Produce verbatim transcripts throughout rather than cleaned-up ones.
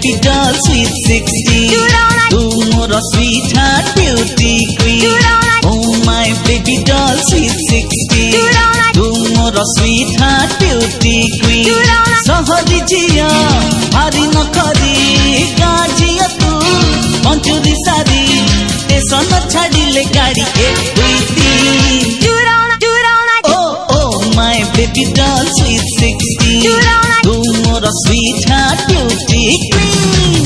baby doll sweet sixteen तू मोर sweet heart beauty queen oh my baby doll sweet sixteen तू मोर sweet heart beauty queen सहरी जिया भारी नखरी गाजिया तू पंचुरी सारी टेसन छाड़िले गाड़ी एक दुई तीन oh oh my baby doll sweet sixteen तू मोर sweet heart beauty queen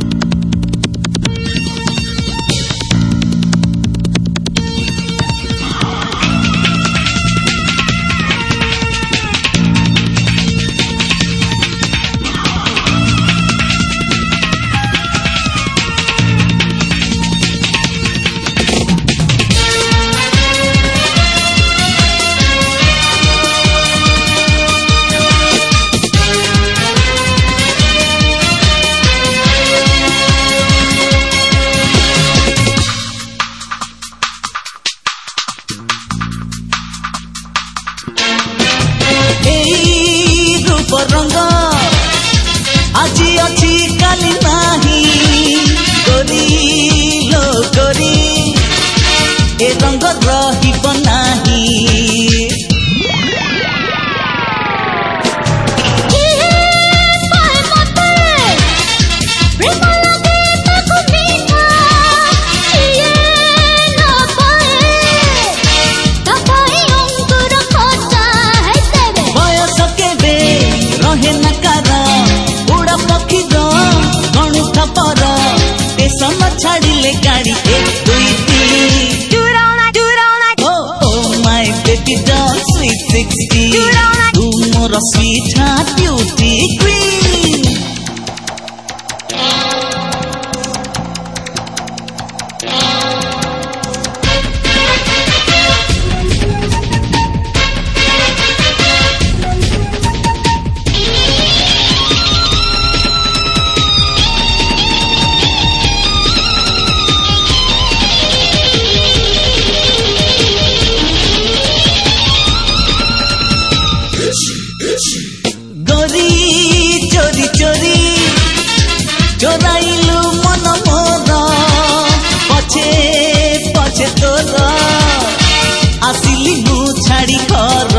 रंग आज अच्छी काली नहीं गोरी लो गोरी ए रंग रहिब नाही छाड़िले गाड़ी एक दुई तीन oh oh my baby doll sweet sixteen तू मोर sweet heart beauty queen गोरी चोरी चोरी चोराइलु मन मोर पछे पछे तोर आसिली मु छाड़ी घर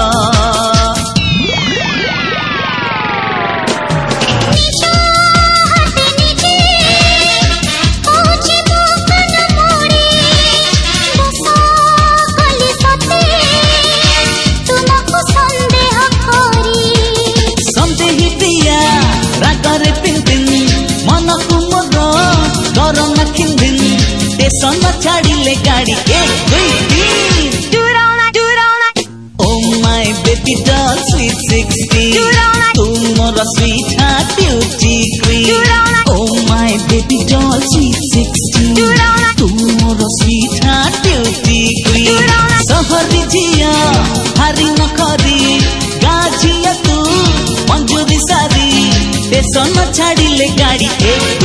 टेसन छाड़िले गाड़ी एक दुई तीन oh my baby doll sweet sixteen तू मोर sweet heart beauty queen oh my baby doll sweet sixteen तू मोर sweet heart beauty queen सहरी जिया भारी नखरी गाजिया तू मंजूरी सारी टेसन छाड़िले गाड़ी एक